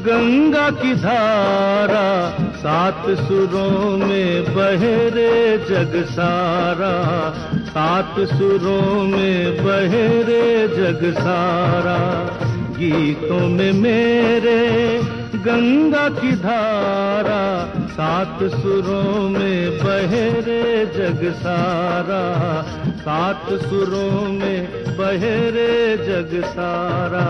गंगा की धारा सात सुरों में बहे रे जग सारा, सात सुरों में बहे रे जग सारा। गीतों में मेरे गंगा की धारा सात सुरों में बहे रे जग सारा, सात सुरों में बहे रे जग सारा।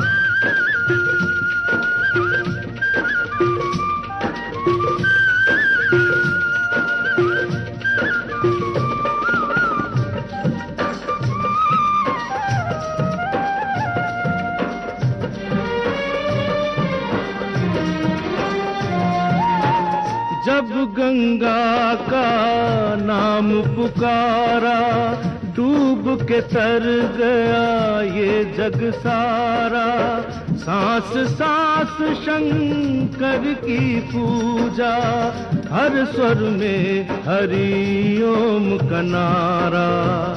जब गंगा का नाम पुकारा, डूब के तर गया ये जग सारा। सांस सांस शंकर की पूजा, हर स्वर में हरि ओम का नारा।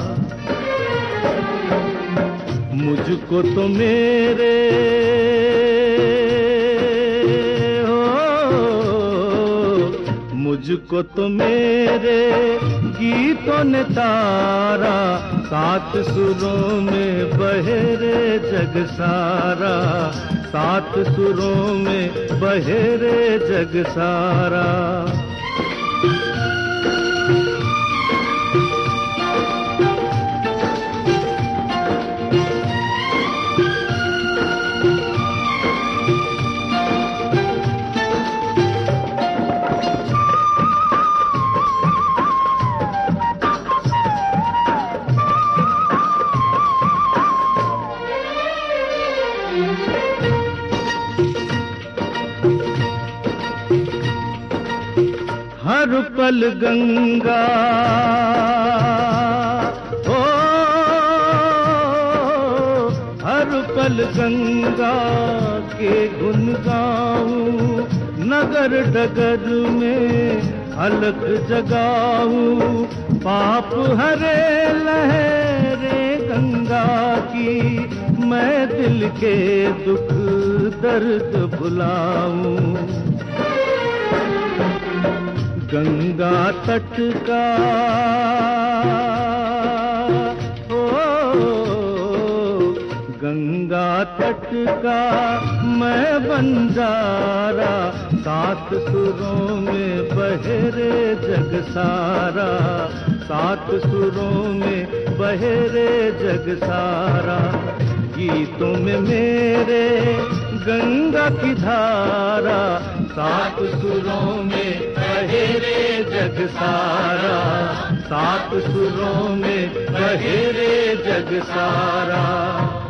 मुझको तो मेरे मुझको तो मेरे गीतों ने तारा, सात सुरों में बहे रे जग सारा, सात सुरों में बहे रे जग सारा। हर पल गंगा ओ, हर पल गंगा के गुन गाऊं, नगर डगर में अलख जगाऊं। पाप हरे लहरे गंगा की, मैं दिल के दुख दर्द भुलाऊं। गंगा तट का गंगा तट का मैं बंजारा, सात सुरों में बहे रे जग सारा, सात सुरों में बहे रे जग सारा। गीतों में मेरे गंगा की धारा, सात सुरों में बहे रे जग सारा, सात सुरों में बहे रे जग सारा।